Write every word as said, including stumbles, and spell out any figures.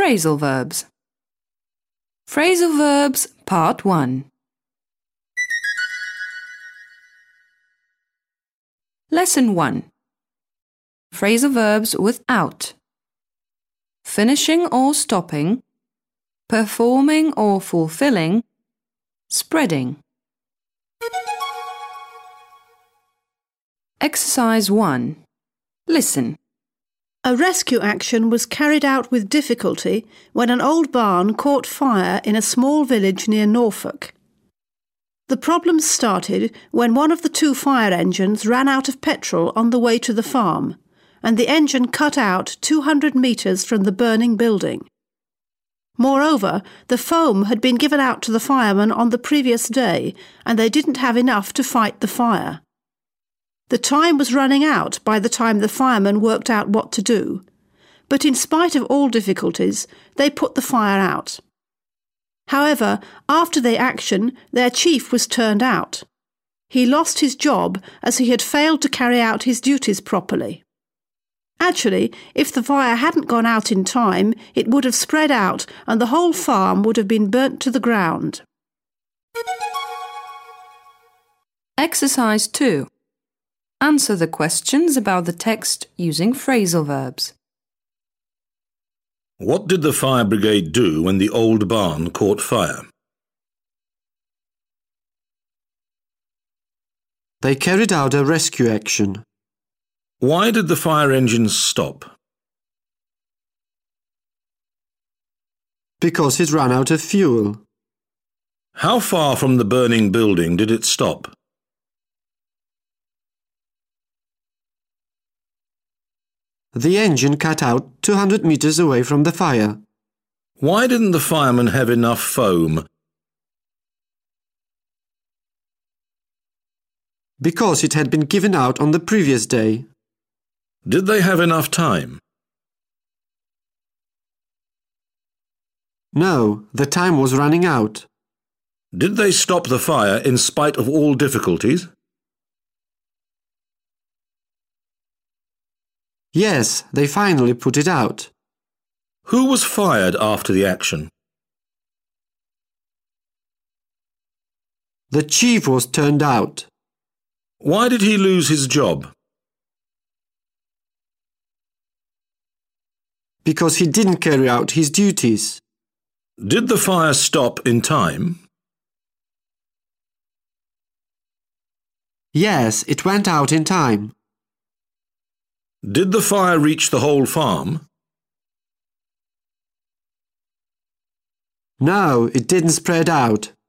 Phrasal verbs. Phrasal verbs, Part one. Lesson one. Phrasal verbs with out. Finishing or stopping, performing or fulfilling, spreading. Exercise one. Listen. A rescue action was carried out with difficulty when an old barn caught fire in a small village near Norfolk. The problems started when one of the two fire engines ran out of petrol on the way to the farm, and the engine cut out two hundred metres from the burning building. Moreover, the foam had been given out to the firemen on the previous day, and they didn't have enough to fight the fire. The time was running out by the time the firemen worked out what to do, but in spite of all difficulties, they put the fire out. However, after the action, their chief was turned out. He lost his job as he had failed to carry out his duties properly. Actually, if the fire hadn't gone out in time, it would have spread out and the whole farm would have been burnt to the ground. Exercise two. Answer the questions about the text using phrasal verbs. What did the fire brigade do when the old barn caught fire? They carried out a rescue action. Why did the fire engines stop? Because it ran out of fuel. How far from the burning building did it stop? The engine cut out two hundred metres away from the fire. Why didn't the firemen have enough foam? Because it had been given out on the previous day. Did they have enough time? No, the time was running out. Did they stop the fire in spite of all difficulties? Yes, they finally put it out. Who was fired after the action? The chief was turned out. Why did he lose his job? Because he didn't carry out his duties. Did the fire stop in time? Yes, it went out in time. Did the fire reach the whole farm? No, it didn't spread out.